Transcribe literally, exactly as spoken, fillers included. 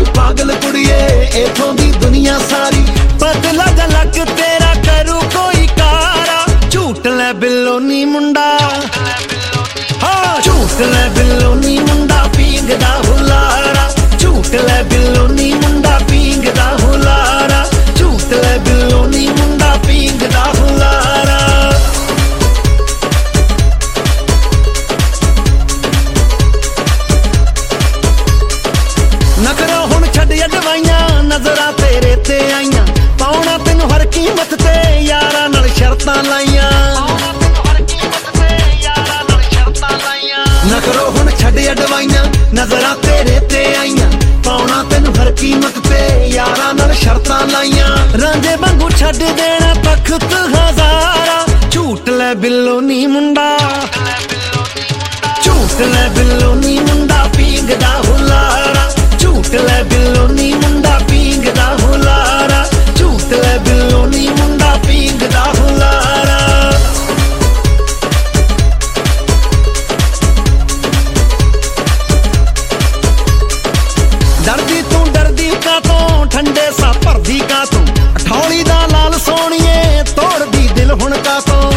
ਨਹੀਂ ਪਾਗਲ ਕੁੜੀਏ ਇਥੋਂ ਦੀ ਦੁਨੀਆ ਸਾਰੀ। ਬਦਲਾ ਜਾ ਲੱਕ ਤੇਰਾ ਕਰੂ ਕੋਈ ਕਾਰਾ, ਝੂਟ ਲੈ ਬਿੱਲੋ ਨੀ ਮੁੰਡਾ, ਹਾਂ ਝੂਟ ਲੈ ਬਿੱਲੋ ਨੀ ਮੁੰਡਾ ਪੀਂਗਦਾ ਹੁਲਾਰਾ, ਝੂਟ ਲੈ ਬਿੱਲੋ ਨੀ ਮੁੰਡਾ ਪੀਂਗਦਾ ਹੁਲਾਰਾ, ਝੂਟ ਲੈ ਬਿੱਲੋ ਨੀ ਮੁੰਡਾ ਪੀਂਗਦਾ ਹੁਲਾਰਾ। ਨਖਰਾ ਹੁਣ ਛੱਡ ਅਡਵਾਈਆਂ, ਨਜ਼ਰਾਂ ਤੇਰੇ ਤੇ ਆਈਆਂ, ਪਾਉਣਾ ਤੈਨੂੰ ਹਰ ਕੀਮਤ ਤੇ ਯਾਰਾਂ ਨਾਲ ਸ਼ਰਤਾਂ ਲਾਈਆਂ। ਨਖਰੋ ਹੁਣ ਛੱਡ ਅਡਵਾਈਆਂ, ਨਜ਼ਰਾਂ ਤੇਰੇ ਤੇ ਆਈਆਂ, ਪਾਉਣਾ ਤੈਨੂੰ ਹਰ ਕੀਮਤ ਤੇ ਯਾਰਾਂ ਨਾਲ ਸ਼ਰਤਾਂ ਲਾਈਆਂ। ਰਾਂਝੇ ਵਾਂਗੂ ਛੱਡ ਦੇਣਾ ਤਖਤ ਹਜ਼ਾਰਾ, ਝੂਟ ਲੈ ਬਿੱਲੋ ਨੀ ਮੁੰਡਾ, ਝੂਟ ਲੈ ਬਿੱਲੋ ਨੀ ਮੁੰਡਾ ਪੀਂਗਦਾ ਹੁਲਾਰਾ, ਝੂਟ ਲੈ ਬਿੱਲੋ ਨੀ ਮੁੰਡਾ ਪੀਂਗਦਾ ਹੁਲਾਰਾ, ਝੂਟ ਲੈ ਬਿੱਲੋ ਨੀ ਮੁੰਡਾ ਪੀਂਗਦਾ ਹੁਲਾਰਾ। ਡਰਦੀ ਤੂੰ ਡਰਦੀ ਕਾਤੋਂ, ਠੰਡੇ ਸਾ ਭਰਦੀ ਕਾਤੋਂ, ਅਠੌਲੀ ਦਾ ਲਾਲ ਸੋਹਣੀਏ ਤੋੜਦੀ ਦਿਲ ਹੁਣ ਕਾਤੋਂ।